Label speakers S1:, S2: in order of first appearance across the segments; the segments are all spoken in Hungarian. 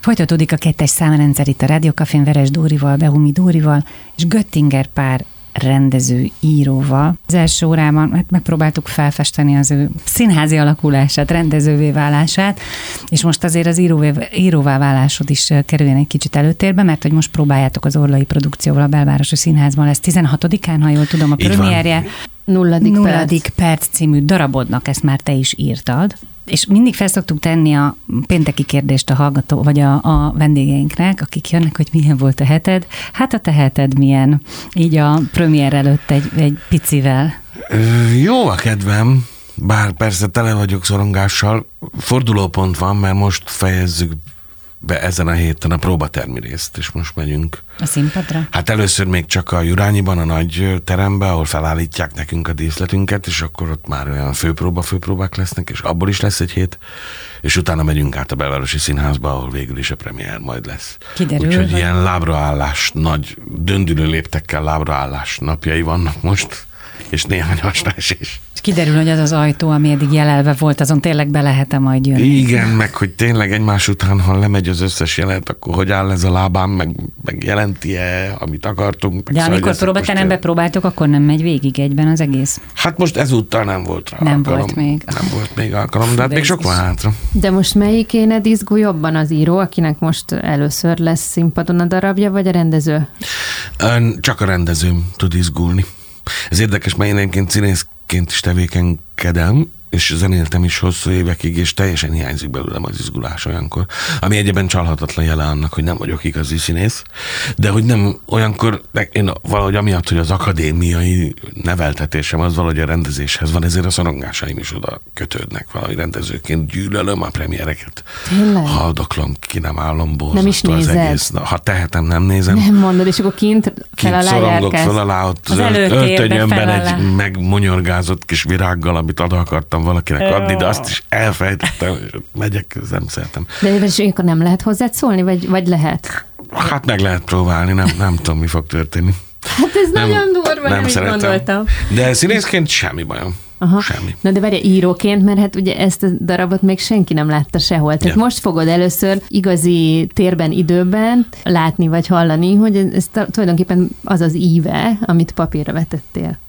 S1: Folytatódik a 2. számrendszer itt a Rádió Cafén Veres Dórival, Behumi Dórival, és Göttinger Pál rendező, íróval. Az első órában megpróbáltuk felfesteni az ő színházi alakulását, rendezővé válását, és most azért az íróvá válásod is kerüljen egy kicsit előtérbe, mert hogy most próbáljátok az Orlai produkcióval a Belvárosi Színházban, lesz 16-án, ha jól tudom, a premierje.
S2: 0.
S1: perc című darabodnak, ezt már te is írtad. És mindig fel szoktuk tenni a pénteki kérdést a hallgató, vagy a vendégeinknek, akik jönnek, hogy milyen volt a heted. Hát a te heted milyen? Így a premier előtt egy picivel.
S3: Jó a kedvem, bár persze tele vagyok szorongással. Fordulópont van, mert most fejezzük be ezen a héten a próbatermi részt, és most megyünk.
S1: A színpadra?
S3: Hát először még csak a Jurányiban, a nagy teremben, ahol felállítják nekünk a díszletünket, és akkor ott már olyan főpróbák lesznek, és abból is lesz egy hét, és utána megyünk át a Belvárosi Színházba, ahol végül is a premier majd lesz.
S1: Kiderül,
S3: úgyhogy ilyen lábraállás, nagy döndülő léptekkel lábraállás napjai vannak most, és néhány hasraesés.
S1: Kiderül, hogy az az ajtó, ami eddig jelelve volt, azon tényleg be lehet-e majd jönni.
S3: Igen, meg hogy tényleg egymás után, ha lemegy az összes jelenet, akkor hogy áll ez a lábám, meg jelenti-e, amit akartunk.
S1: De amikor próbaterembe próbáltok, akkor nem megy végig egyben az egész?
S3: Hát most ezúttal nem volt rá
S1: Nem
S3: alkalom.
S1: volt még.
S3: Nem volt még alkalom, de hát még sok van hátra.
S2: De most melyikéned izgul jobban, az író, akinek most először lesz színpadon a darabja, vagy a rendező?
S3: Csak a rendezőm tud izgulni. Ez érdekes, mert én egyébként színészként is tevékenykedem, és zenéltem is hosszú évekig, és teljesen hiányzik belőlem az izgulás olyankor. Ami egyébben csalhatatlan jele annak, hogy nem vagyok igazi színész, de hogy nem olyankor, én valahogy amiatt, hogy az akadémiai neveltetésem az valahogy a rendezéshez van, ezért a szorongásaim is oda kötődnek valahogy rendezőként. Gyűlölöm a premiereket.
S2: Tényleg?
S3: Haldoklom, ki nem állom, borzasztó
S2: nem is
S3: az
S2: nézed?
S3: egész. Ha tehetem, nem nézem.
S2: Nem mondod, és akkor kint fel alá
S3: szorongok
S2: járkálsz.
S3: fel alá, ott
S1: Az
S3: az öltönyömben
S1: fel alá.
S3: egy megmonyorgázott kis virággal, amit oda akartam valakinek adni, de azt is elfejtettem, és megyek, nem szeretem.
S2: De és akkor nem lehet hozzád szólni, vagy lehet?
S3: Hát meg lehet próbálni, nem tudom, mi fog történni.
S2: Hát ez nagyon durva, nem is gondoltam.
S3: De színészként semmi bajom.
S2: Aha.
S3: Semmi.
S2: Na de várj, íróként, mert hát ugye ezt a darabot még senki nem látta sehol. Tehát most fogod először igazi térben, időben látni vagy hallani, hogy ez tulajdonképpen az az íve, amit papírra vetettél.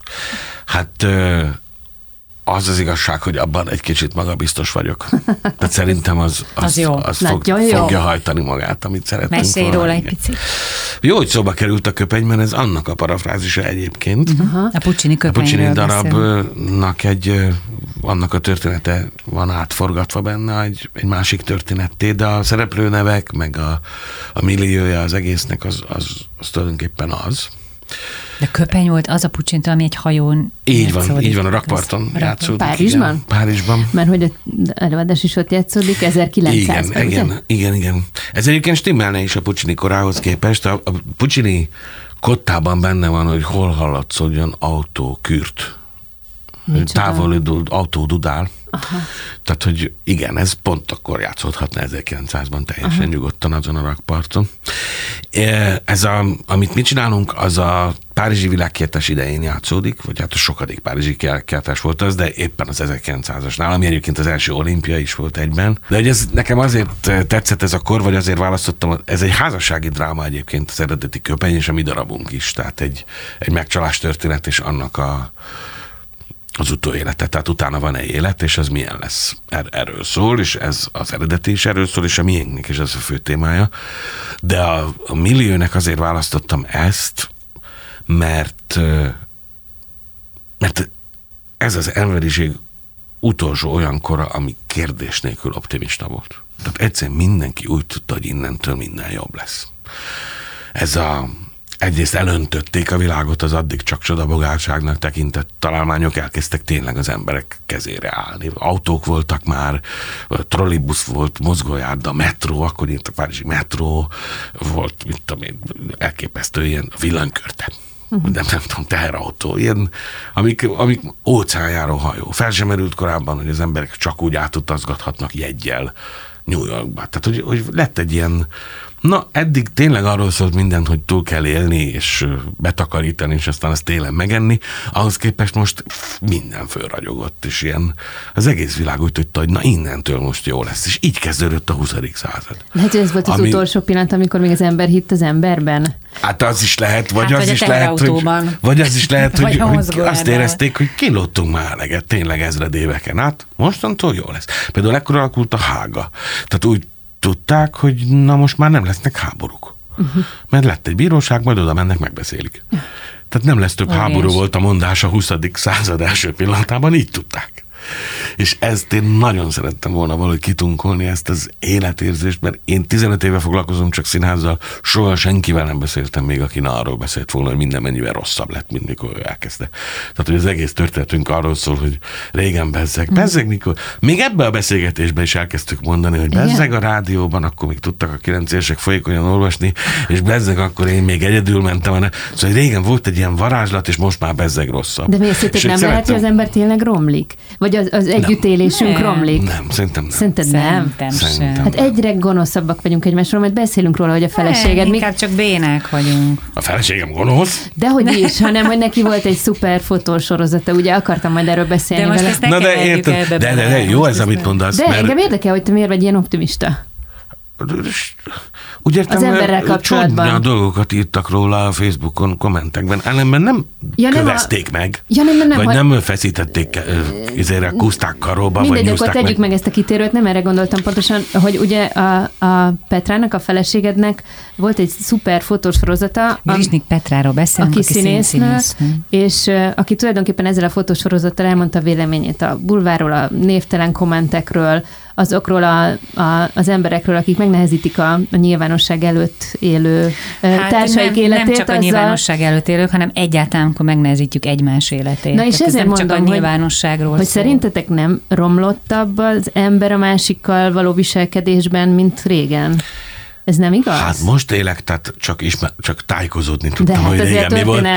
S3: Hát az az igazság, hogy abban egy kicsit magabiztos vagyok. Tehát szerintem az fogja hajtani magát, amit szeretnénk.
S1: Mesélj róla egy picit.
S3: Jó, hogy szóba került a köpeny, mert ez annak a parafrázisa egyébként.
S1: A Puccini köpenyről
S3: darabnak annak a története van átforgatva benne, egy másik történetté, de a szereplőnevek, meg a milliója az egésznek az tulajdonképpen az.
S1: De köpeny volt az a Puccintől, ami egy hajón
S3: így van, a rakparton játszódik.
S2: Párizsban?
S3: Igen, Párizsban.
S2: Mert hogy az előadás is ott játszódik 1900-ban.
S3: Igen. Ez egyébként stimmelne is a Puccini korához képest. A Puccini kottában benne van, hogy hol hallatszódjon autókürt. Távolodó autó dudál. Aha. Tehát, hogy igen, ez pont akkor játszódhatna 1900-ban teljesen nyugodtan azon a rakparton. Amit mi csinálunk, az a Párizsi világkiáltás idején játszódik, vagy hát a sokadik Párizsi kiáltás volt az, de éppen az 1900-asnál, ami egyébként az első olimpia is volt egyben. De hogy ez nekem azért tetszett ez a kor, vagy azért választottam, ez egy házassági dráma egyébként az eredeti köpeny, és a mi darabunk is, tehát egy megcsalás történet, és annak az utóélete, tehát utána van egy élet, és ez milyen lesz. Erről szól, és ez az eredeti is erről szól, és a miénknek is ez a fő témája. De a milliónek azért választottam ezt, mert ez az emberiség utolsó olyan kora, ami kérdés nélkül optimista volt. Tehát egyszerűen mindenki úgy tudta, hogy innentől minden jobb lesz. Egyrészt elöntötték a világot, az addig csak csodabogárságnak tekintett találmányok elkezdtek tényleg az emberek kezére állni. Autók voltak már, trollibusz volt, mozgójárda, metró, akkor itt a párizsi metró volt, mit tudom én, elképesztő ilyen villanykörte. Nem tudom, teherautó, ilyen, amik óceánjáró hajó. Fel sem merült korábban, hogy az emberek csak úgy átutazgathatnak jeggyel New Yorkba. Tehát, hogy lett egy ilyen Na, eddig tényleg arról szólt minden, hogy túl kell élni, és betakarítani, és aztán azt télen megenni. Ahhoz képest most minden fölragyogott, és ilyen az egész világ úgy tudta, hogy na innentől most jó lesz. És így kezdődött a 20. század.
S2: Lehet, hogy ez volt az utolsó pillanat, amikor még az ember hitt az emberben?
S3: Hát az is lehet, vagy az is lehet, hogy azt érezték, hogy kilóttunk már eleget, tényleg ezredéveken át, mostantól jó lesz. Például ekkor alakult a hága. Tehát úgy tudták, hogy na most már nem lesznek háborúk. Mert lett egy bíróság, majd oda mennek, megbeszélik. Tehát nem lesz több háború, volt a mondás a 20. század első pillanatában, így tudták. És ezt én nagyon szerettem volna valahogy kitunkolni, ezt az életérzést, mert én 15 éve foglalkozom csak színházzal, soha senkivel nem beszéltem még, aki arról beszélt volna, hogy minden mennyivel rosszabb lett, mint mikor ő elkezdte. Tehát, hogy az egész történetünk arról szól, hogy régen bezzeg, mikor. Még ebbe a beszélgetésben is elkezdtük mondani, hogy bezzeg a rádióban, akkor még tudtak a 9 évesek folyékonyan olvasni, és bezzeg akkor én még egyedül mentem. Szóval régen volt egy ilyen varázslat, és most már bezzeg rosszabb.
S2: De mi ezt nem lehet, hogy az ember tényleg romlik? Vagy az együttélésünk romlik?
S3: Nem, szerintem nem.
S2: Szerinted nem?
S1: Szerintem.
S2: Hát egyre gonoszabbak vagyunk egymásról, majd beszélünk róla, hogy a feleséged...
S1: Inkább csak bénák vagyunk.
S3: A feleségem gonosz?
S2: Dehogy is, hanem hogy neki volt egy szuper fotósorozata, ugye akartam majd erről beszélni
S1: de most
S2: vele.
S1: ezt ne keverjük ebbe.
S3: De jó ez, amit mondasz.
S2: De engem érdekel, hogy te miért vagy ilyen optimista.
S3: Úgy értem,
S2: az emberrel kapcsolatban.
S3: Csodnya dolgokat írtak róla a Facebookon, kommentekben. Ellenben nem kövezték meg, vagy nem feszítették kuszták karóba,
S2: mindegy,
S3: vagy
S2: akkor tegyük meg ezt a kitérőt, nem erre gondoltam pontosan, hogy ugye a Petrának, a feleségednek volt egy szuper fotósorozata.
S1: Grisnik Petráról beszélünk,
S2: aki színésznő, és aki tulajdonképpen ezzel a fotósorozattal elmondta véleményét a bulvárról, a névtelen kommentekről, azokról az emberekről, akik megnehezítik a nyilvánosság előtt élő társaik életét.
S1: Nem csak a nyilvánosság előtt élők, hanem egyáltalán, amikor megnehezítjük egymás életét.
S2: Na és ezért
S1: nem
S2: mondom,
S1: csak a nyilvánosságról
S2: hogy szerintetek nem romlottabb az ember a másikkal való viselkedésben, mint régen? Ez nem igaz?
S3: Hát most élek, tehát csak tájékozódni tudtam,
S2: de
S3: hogy régen mi volt.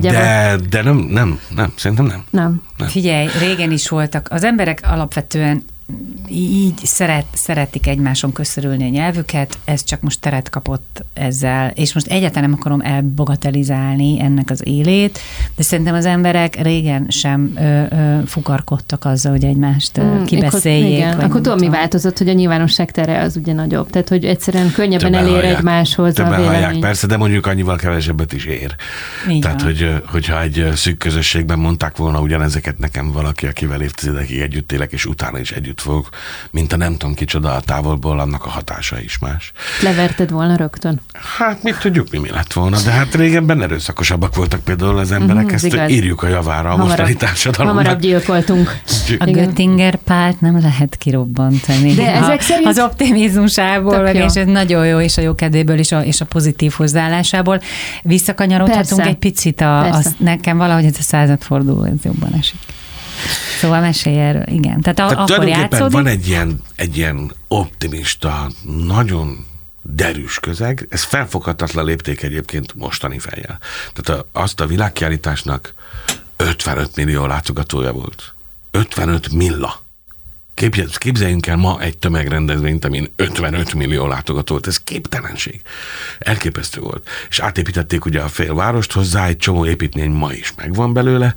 S3: De nem, szerintem nem.
S1: Figyelj, régen is voltak. Az emberek alapvetően így szeretik egymáson köszörülni a nyelvüket, ez csak most teret kapott ezzel, és most egyáltalán nem akarom elbagatelizálni ennek az élét, de szerintem az emberek régen sem fukarkodtak azzal, hogy egymást kibeszéljék.
S2: Akkor tudom, mi változott, hogy a nyilvánosság tere az ugye nagyobb, tehát hogy egyszerűen könnyebben elér egymáshoz a vélemény.
S3: Persze, de mondjuk annyival kevesebbet is ér.
S1: Igen.
S3: Tehát, hogyha egy szűk közösségben mondták volna ugyanezeket nekem valaki, akivel évtizedekig együtt élek, és utána is együtt fogok, mint a nem tudom kicsoda a távolból, annak a hatása is más.
S2: Leverted volna rögtön?
S3: Hát mit tudjuk, mi lett volna, de hát régenben erőszakosabbak voltak például az emberek, ezt igaz. Írjuk a javára a mostani társadalomnak.
S2: Hamarabb gyilkoltunk.
S1: A Göttinger Pált nem lehet kirobbantani.
S2: De ezek szerint...
S1: Az optimizmusából, és ez nagyon jó, és a jó kedvéből, és a pozitív hozzáállásából. Visszakanyarodhatunk egy picit, nekem valahogy ez a századforduló, ez jobban esik. Szóval mesélj erről, igen. Tehát akkor játszódik.
S3: Van egy ilyen optimista, nagyon derűs közeg, ez felfoghatatlan lépték egyébként mostani fejjel. Tehát azt a világkiállításnak 55 millió látogatója volt. 55 milla. Képzeljünk el ma egy tömegrendezvényt, amin 55 millió látogató volt. Ez képtelenség. Elképesztő volt. És átépítették ugye a félvárost hozzá, egy csomó építmény ma is megvan belőle,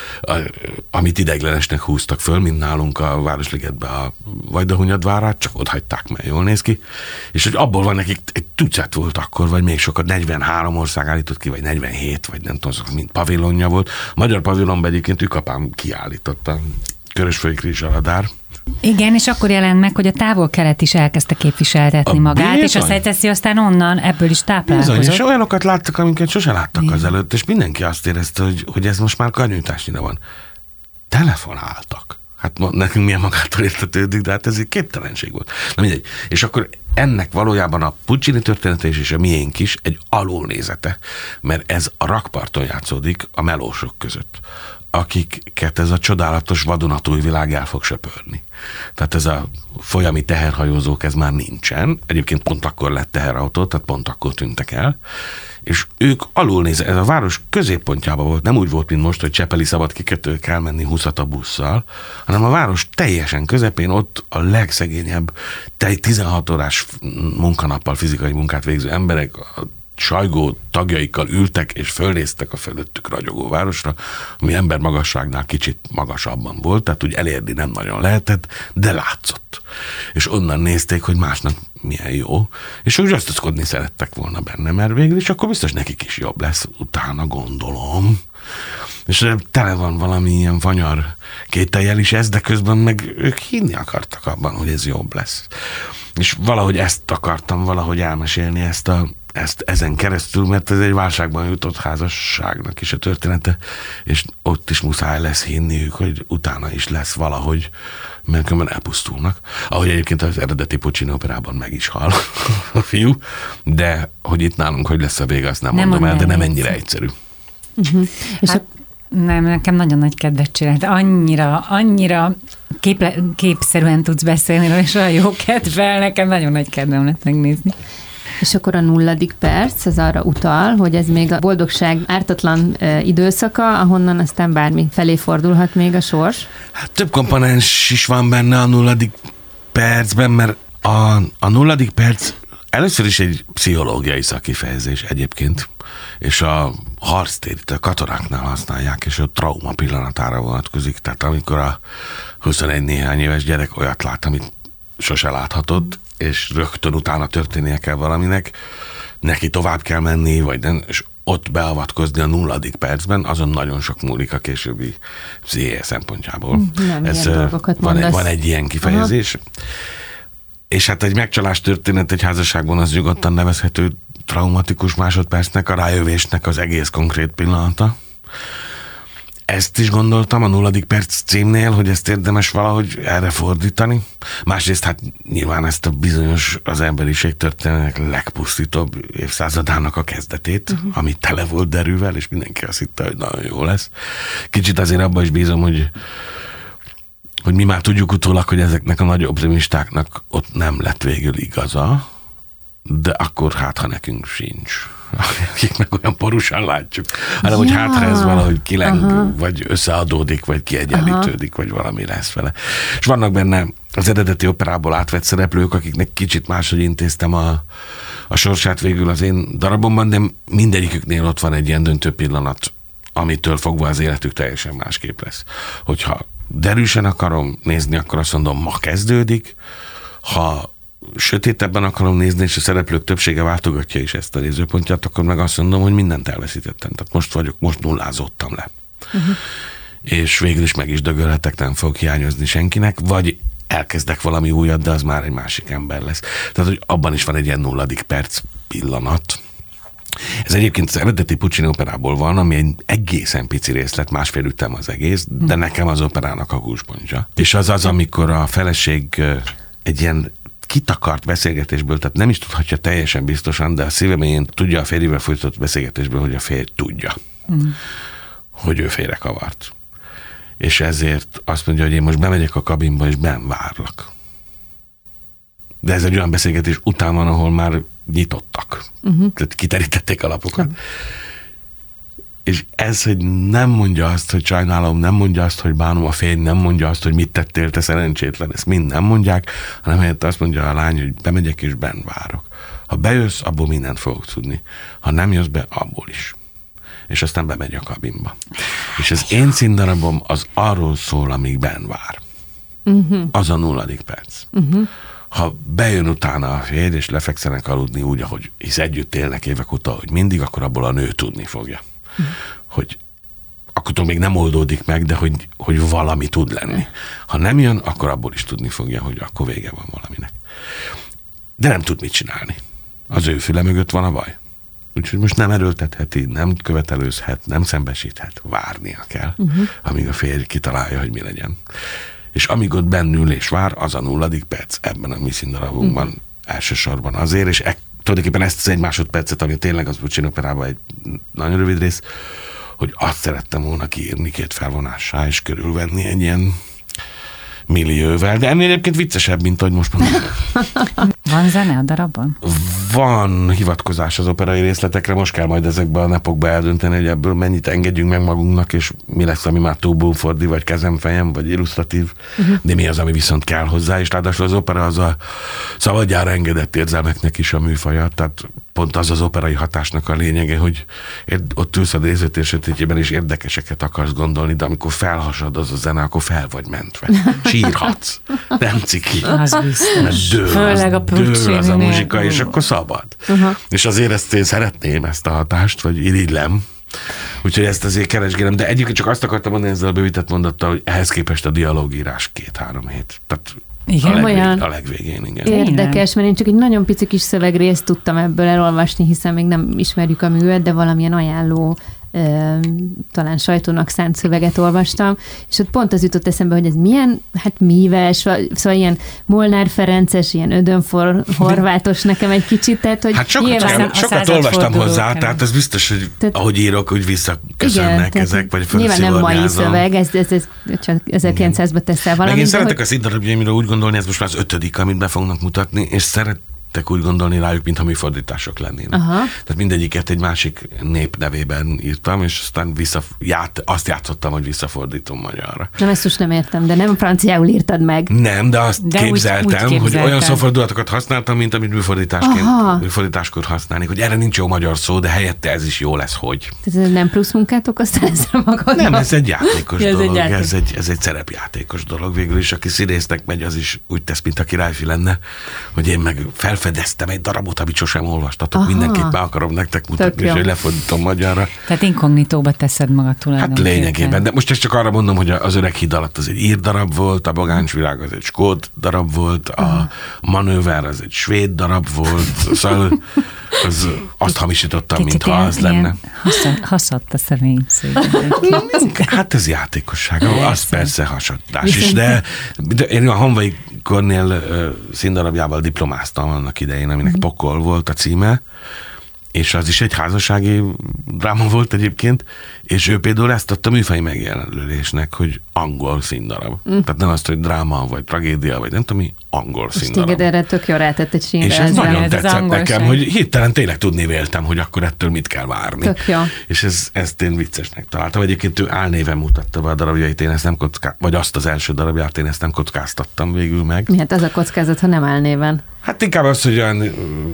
S3: amit ideiglenesnek húztak föl, mint nálunk a Városligetben a Vajdahunyad várát, csak ott hagyták, mert jól néz ki. És hogy abból van nekik egy tucat volt akkor, vagy még sokat, 43 ország állított ki, vagy 47, vagy nem tudom, mint pavilonja volt. A magyar pavilonban egyébként Ükapám kiállította, Körösföldi Krízsaladár.
S1: Igen, és akkor jelent meg, hogy a távol-kelet is elkezdte képviseltetni magát, és a Szejteszi aztán onnan ebből is táplálkozott.
S3: Bizony, és olyanokat láttak, amiket sose láttak azelőtt, és mindenki azt érezte, hogy ez most már karnyújtásnyira van. Telefonáltak. Hát nekünk milyen magától értetődik, de hát ez egy képtelenség volt. Na mindegy. És akkor ennek valójában a Puccini története és a miénk is egy alulnézete, mert ez a rakparton játszódik a melósok között, akiket ez a csodálatos vadonatúj világ el fog söpörni. Tehát ez a folyami teherhajózók, ez már nincsen. Egyébként pont akkor lett teherautó, tehát pont akkor tűntek el. És ők alulnézve, ez a város középpontjában volt, nem úgy volt, mint most, hogy Csepeli szabad kikötő kell menni 20 a busszal, hanem a város teljesen közepén, ott a legszegényebb 16 órás teljes munkanappal fizikai munkát végző emberek sajgó tagjaikkal ültek, és fölnéztek a fölöttük ragyogó városra, ami embermagasságnál kicsit magasabban volt, tehát úgy elérni nem nagyon lehetett, de látszott. És onnan nézték, hogy másnak milyen jó, és úgy rösztözkodni szerettek volna benne, mert végül is akkor biztos nekik is jobb lesz, utána gondolom. És tele van valami ilyen vanyar kétellyel is ez, de közben meg ők hinni akartak abban, hogy ez jobb lesz. És valahogy ezt akartam valahogy elmesélni, ezt ezen keresztül, mert ez egy válságban jutott házasságnak is a története, és ott is muszáj lesz hinniük, hogy utána is lesz valahogy, mert különben elpusztulnak. Ahogy egyébként az eredeti Puccini operában meg is hal a fiú, de hogy itt nálunk hogy lesz a vége, azt nem mondom el, de nem ennyire egyszerű.
S2: Uh-huh. És
S1: hát, nem, nekem nagyon nagy kedvet csinált. Annyira képszerűen tudsz beszélni, és olyan jó kedvel, nekem nagyon nagy kedvem lett megnézni.
S2: És akkor a 0. perc, az arra utal, hogy ez még a boldogság ártatlan időszaka, ahonnan aztán bármi felé fordulhat még a sors.
S3: Hát több komponens is van benne a 0. percben, mert a 0. perc először is egy pszichológiai szakkifejezés egyébként, és a harctér, a katonáknál használják, és a trauma pillanatára vonatkozik. Tehát amikor a 21 néhány éves gyerek olyat lát, amit sose láthatott, és rögtön utána történnie kell valaminek, neki tovább kell menni, vagy nem, és ott beavatkozni a 0. percben, azon nagyon sok múlik a későbbi pszichéje szempontjából. Van egy ilyen kifejezés. Aha. És hát egy megcsalás történet egy házasságban az nyugodtan nevezhető traumatikus másodpercnek, a rájövésnek az egész konkrét pillanata. Ezt is gondoltam a 0. perc címnél, hogy ezt érdemes valahogy erre fordítani. Másrészt hát nyilván ezt a bizonyos az emberiség történetek legpusztítóbb évszázadának a kezdetét, ami tele volt derűvel, és mindenki azt hitte, hogy nagyon jó lesz. Kicsit azért abban is bízom, hogy mi már tudjuk utólag, hogy ezeknek a nagy optimistáknak ott nem lett végül igaza, de akkor hát, ha nekünk sincs. Akik meg olyan porusan látjuk, hanem hogy hát, ha ez valahogy kileng, vagy összeadódik, vagy kiegyenlítődik, vagy valami lesz vele. És vannak benne az eredeti operából átvett szereplők, akiknek kicsit máshogy intéztem a sorsát végül az én darabomban, de mindegyiküknél ott van egy ilyen döntő pillanat, amitől fogva az életük teljesen másképp lesz. Hogyha derűsen akarom nézni, akkor azt mondom, ma kezdődik, ha sötétebben akarom nézni, és a szereplők többsége váltogatja is ezt a nézőpontját, akkor meg azt mondom, hogy mindent elveszítettem. Tehát most nullázottam le. És végül is meg is dögölhetek, nem fog hiányozni senkinek, vagy elkezdek valami újat, de az már egy másik ember lesz. Tehát, hogy abban is van egy ilyen 0. perc pillanat. Ez egyébként az eredeti Puccini operából van, ami egy egészen pici részlet, másfél ütem az egész, de nekem az operának a húspontja. És az, amikor a feleség egy ilyen kitakart beszélgetésből, tehát nem is tudhatja teljesen biztosan, de a szíveméjén tudja a férjével folytatott beszélgetésből, hogy a férj tudja, hogy ő félrekavart. És ezért azt mondja, hogy én most bemegyek a kabinba, és benn várlak. De ez egy olyan beszélgetés után van, ahol már nyitottak. Tehát kiterítették a lapokat. És ez, hogy nem mondja azt, hogy sajnálom, nem mondja azt, hogy bánom a férj, nem mondja azt, hogy mit tettél, te szerencsétlen, ezt mind nem mondják, hanem helyett azt mondja a lány, hogy bemegyek és benn várok. Ha bejössz, abból mindent fogok tudni. Ha nem jössz be, abból is. És aztán bemegy a kabinba. És az én színdarabom az arról szól, amíg benn vár. Az a 0. perc. Ha bejön utána a férj, és lefekszenek aludni úgy, ahogy hisz együtt élnek évek óta, hogy mindig, akkor abból a nő tudni fogja. Hogy akkor még nem oldódik meg, de hogy valami tud lenni. Ha nem jön, akkor abból is tudni fogja, hogy akkor vége van valaminek. De nem tud mit csinálni. Az ő füle mögött van a baj. Úgyhogy most nem erőltetheti, nem követelőzhet, nem szembesíthet, várnia kell, amíg a férj kitalálja, hogy mi legyen. És amíg ott bennül és vár, az a 0. perc ebben a mi színdarabunkban elsősorban azért, és tulajdonképpen ezt az 1 másodpercet, ami tényleg az Puccini operában egy nagyon rövid rész, hogy azt szerettem volna kiírni 2 felvonássá, és körülvenni egy ilyen millióvel, de ennél egyébként viccesebb, mint ahogy most mondom.
S1: Van zene a darabban?
S3: Van hivatkozás az operai részletekre, most kell majd ezekben a napokban eldönteni, hogy ebből mennyit engedjünk meg magunknak, és mi lesz, ami már túl búfordi, vagy kezem-fejem, vagy illusztratív, de mi az, ami viszont kell hozzá, és ráadásul az opera az a szabadjára engedett érzelmeknek is a műfaja, tehát pont az operai hatásnak a lényege, hogy ott ülsz a nézőtér sötétjében, és érdekeseket akarsz gondolni, de amikor felhasad az a zene, akkor fel vagy mentve. Sírhatsz. Nem ciki.
S1: Az biztos.
S3: Dől az a muzsika, és akkor szabad. És azért ezt én szeretném, ezt a hatást, vagy irigylem. Úgyhogy ezt azért keresgélem, de egyébként csak azt akartam mondani ezzel a bővített mondattal, hogy ehhez képest a dialógírás 2-3 hét. Tehát
S1: igen,
S3: a legvégén, igen.
S2: Érdekes, mert én csak egy nagyon pici kis szövegrészt tudtam ebből elolvasni, hiszen még nem ismerjük a művet, de valamilyen ajánló, talán sajtónak szánt szöveget olvastam, és ott pont az jutott eszembe, hogy ez milyen, hát míves, szóval ilyen Molnár Ferences, ilyen Horvátos nekem egy kicsit, tehát hogy
S3: hát sokat olvastam hozzá, tehát ez biztos, hogy ahogy írok, úgy visszaköszönnek ezek, vagy
S2: nyilván nem mai szöveg, ez csak 1900-ban teszel valamit.
S3: Meg én szeretek a színdarabjaimról úgy gondolni, ez most már az 5., amit be fognak mutatni, és szeretek úgy gondolni rájuk, mintha műfordítások lennének. Tehát mindegyiket egy másik nép nevében írtam, és aztán azt játszottam, hogy visszafordítom magyarra.
S2: Nem, ezt most nem értem, de nem franciául írtad meg.
S3: Nem, de azt képzeltem, hogy olyan szófordulatokat használtam, mint amit műfordításkor használni, hogy erre nincs jó magyar szó, de helyette ez is jó lesz, hogy.
S2: Tehát ez nem plusz munkát okoztál ezzel magadnak?
S3: Nem, ez egy játékos dolog, ez egy szerepjátékos dolog. Végül is, aki színésznek megy, az is úgy tesz, mint a királyfi lenne, hogy én meg felfedeztem egy darabot, amit sosem olvastatok. Mindenképp be akarom nektek mutatni, és hogy lefordítom magyarra.
S1: Tehát inkognitóba teszed magad tulajdonképpen.
S3: Hát lényegében. De most ezt csak arra mondom, hogy az Öreg híd alatt az egy ír darab volt, a Bagáncsvirág az egy skót darab volt, a Manőver az egy svéd darab volt, szóval azt hamisítottam, mintha az lenne.
S1: Hasadt a személyiség.
S3: Hát ez játékosság, az persze hasadás is, de én a Honvai Kornél színdarabjával diplomáztam annak idején, aminek Pokol volt a címe, és az is egy házassági dráma volt egyébként, és ő például ezt adta műfai megjelölésnek, hogy angol színdarab. Tehát nem azt, hogy dráma, vagy tragédia, vagy nem tudom, angol színdarab.
S2: És téged erre tök jól rátett egy sínre.
S3: És ez nagyon tetszett nekem, hogy hirtelen tényleg tudni véltem, hogy akkor ettől mit kell várni.
S2: Tök jó.
S3: És ezt én viccesnek találtam. Egyébként ő álnéven mutatta be a darabjait, én ezt nem vagy azt az első darabját, én ezt nem kockáztattam végül meg.
S2: Mi hát az a kockázat, ha nem álnéven?
S3: Hát inkább az, hogy olyan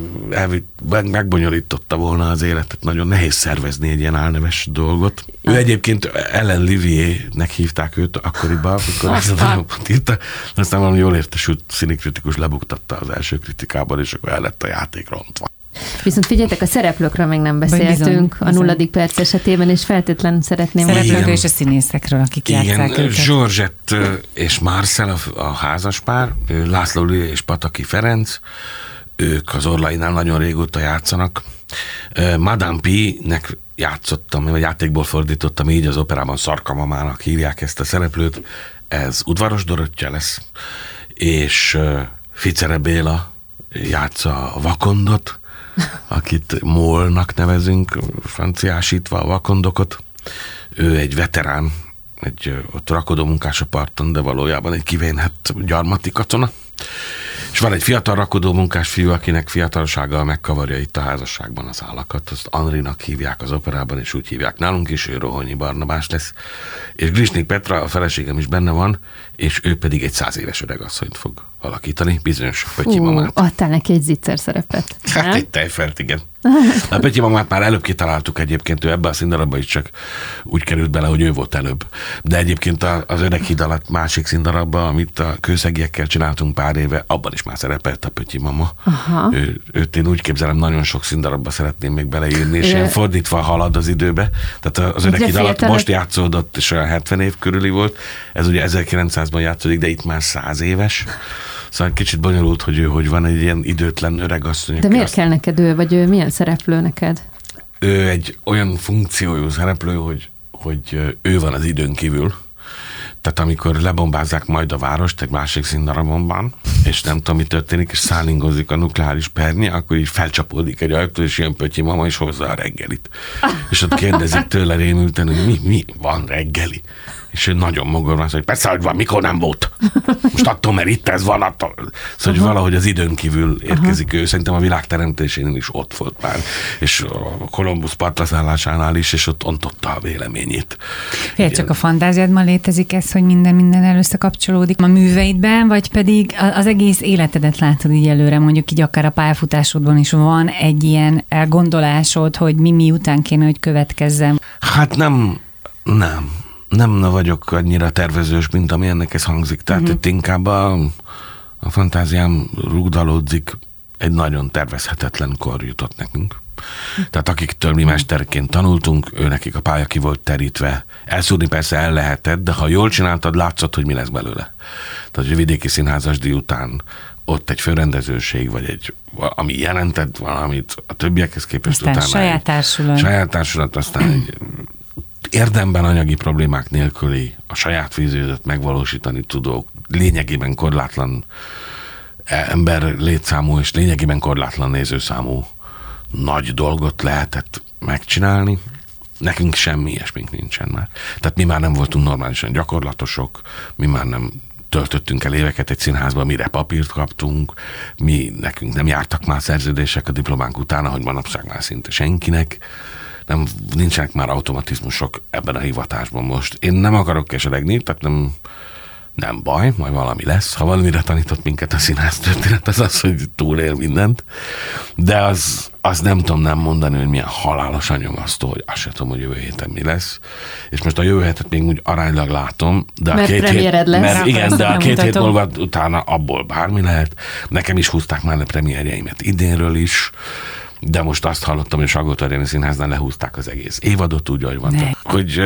S3: megbonyolította volna az életet, nagyon nehéz szervezni egy ilyen álneves dolgot. Ő egyébként Ellen Livier-nek hívták őt akkoriban, amikor ezt a darabot írta, aztán valami jól értesült színikritikus lebuktatta az első kritikában, és akkor el lett a játék rontva.
S2: Viszont figyeljetek, a szereplőkről még nem beszéltünk a 0. perc esetében, és feltétlenül szeretném...
S1: Szereplőkről és a színészekről, akik játsszák őket.
S3: Georgette és Marcel a házaspár, László Lili és Pataki Ferenc, ők az Orlainál nagyon régóta játszanak. Madame P-nek játszottam, vagy játékból fordítottam így, az operában Szarkamamának hívják ezt a szereplőt, ez Udvaros Dorottya lesz, és Ficere Béla játsza a Vakondot, akit Mólnak nevezünk, franciásítva a vakondokot. Ő egy veterán, ott rakodó munkás a parton, de valójában egy kivénhet gyarmati katona. És van egy fiatal rakodó munkás fiú, akinek fiatalsággal megkavarja itt a házasságban az állakat. Azt Anrinak hívják az operában, és úgy hívják nálunk is, ő Rohonyi Barnabás lesz. És Grisnik Petra, a feleségem is benne van, és ő pedig egy 100 éves öregasszonyt fog alakítani, bizonyos Pötyi mamát.
S2: Adtál neki egy zicser szerepet.
S3: Hát egy tejfelt, igen. A Pötyi mamát már előbb kitaláltuk egyébként, ő ebbe a színdarabba is csak úgy került bele, hogy ő volt előbb. De egyébként az Öreg híd alatt másik színdarabba, amit a kőszegiekkel csináltunk pár éve, abban is már szerepelt a Pötyi mama. Őt én úgy képzelem, nagyon sok színdarabba szeretném még beleírni, és ilyen fordítva halad az időbe. Tehát az Öreg híd alatt most játszódott, és olyan 70 év körüli volt. Ez ugye 1900-ban játszódik, de itt már 100 éves. Szóval kicsit bonyolult, hogy ő hogy van egy ilyen időtlen öregasszony.
S2: De miért kell neked ő, vagy ő milyen szereplő neked?
S3: Ő egy olyan funkciójú szereplő, hogy ő van az időn kívül. Tehát amikor lebombázzák majd a várost egy másik színdarabonban, és nem tudom, mi történik, és szállingozik a nukleáris pernye, akkor így felcsapódik egy ajtó, és jön Pötyi mama, és hozza a reggelit. És ott kérdezik tőle rémülten, hogy mi van reggeli? És ő nagyon mogorva, hogy persze, hogy van, mikor nem volt. Most attól, mert itt ez van, attól. Szóval, hogy valahogy az időn kívül érkezik ő. Szerintem a világ teremtésénél is ott volt már. És a Kolumbusz partraszállásánál is, és ott ontotta a véleményét.
S1: Fél, csak a fantáziádban létezik ez, hogy minden összekapcsolódik a műveidben, vagy pedig az egész életedet látod így előre, mondjuk így akár a pályafutásodban is van egy ilyen elgondolásod, hogy mi után kéne, hogy következzen?
S3: Hát nem vagyok annyira tervezős, mint ami ennek ez hangzik. Tehát itt inkább a fantáziám rúgdalódzik, egy nagyon tervezhetetlen kor jutott nekünk. Tehát akiktől mi mesterként tanultunk, nekik a pálya ki volt terítve. Elszúrni persze el lehetett, de ha jól csináltad, látszott, hogy mi lesz belőle. Tehát a vidéki színházasdíj után ott egy főrendezőség, vagy ami jelentett valamit a többiekhez képest.
S1: Aztán saját
S3: társulat, aztán egy érdemben anyagi problémák nélküli a saját víziódat megvalósítani tudó, lényegében korlátlan ember létszámú és lényegében korlátlan nézőszámú nagy dolgot lehetett megcsinálni. Nekünk semmi ilyesmink nincsen már. Tehát mi már nem voltunk normálisan gyakorlatosok, mi már nem töltöttünk el éveket egy színházban, mire papírt kaptunk, nekünk nem jártak már szerződések a diplománk után, ahogy manapság már szinte senkinek. Nincsenek már automatizmusok ebben a hivatásban most. Én nem akarok keseregni, tehát nem baj, majd valami lesz. Ha valamire tanított minket a színház történet, az, hogy túlél mindent. De az nem tudom nem mondani, hogy milyen halálosan nyomasztó, hogy azt sem tudom, hogy jövő héten mi lesz. És most a jövő hétet még úgy aránylag látom, de
S2: mert premiéred lesz.
S3: Mert igen, de a 2 hét múlva utána abból bármi lehet. Nekem is húzták már a premierjeimet idénről is. De most azt hallottam, hogy a Salgótarjáni Színháznál lehúzták az egész évadot úgy, ahogy van. Hogy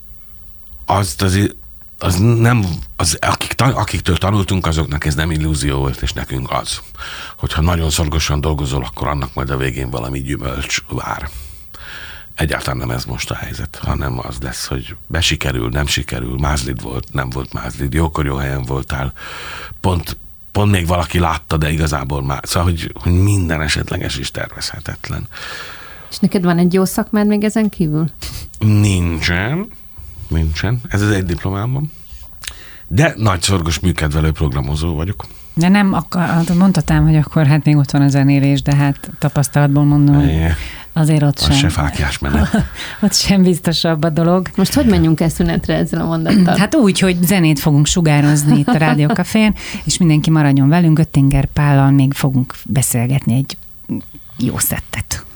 S3: akiktől tanultunk, azoknak ez nem illúzió volt, és nekünk az. Hogyha nagyon szorgosan dolgozol, akkor annak majd a végén valami gyümölcs vár. Egyáltalán nem ez most a helyzet, hanem az lesz, hogy besikerül, nem sikerül, mázlid volt, nem volt mázlid, jókor jó helyen voltál, pont még valaki látta, de igazából már, szóval, hogy minden esetleges is tervezhetetlen.
S2: És neked van egy jó szakmád még ezen kívül?
S3: Nincsen. Ez az egy diplomámban. De nagy szorgos műkedvelő programozó vagyok.
S1: De nem, mondhatám, hogy akkor hát még ott van a zenélés, de hát tapasztalatból mondom, hogy azért ott sem.
S3: Az se fáklyás menet.
S1: Ott sem biztosabb a dolog.
S2: Most hogy menjünk el szünetre ezzel a mondattal?
S1: Hát úgy, hogy zenét fogunk sugározni itt a Rádió Cafén, és mindenki maradjon velünk, Göttinger Pállal még fogunk beszélgetni egy jó szettet.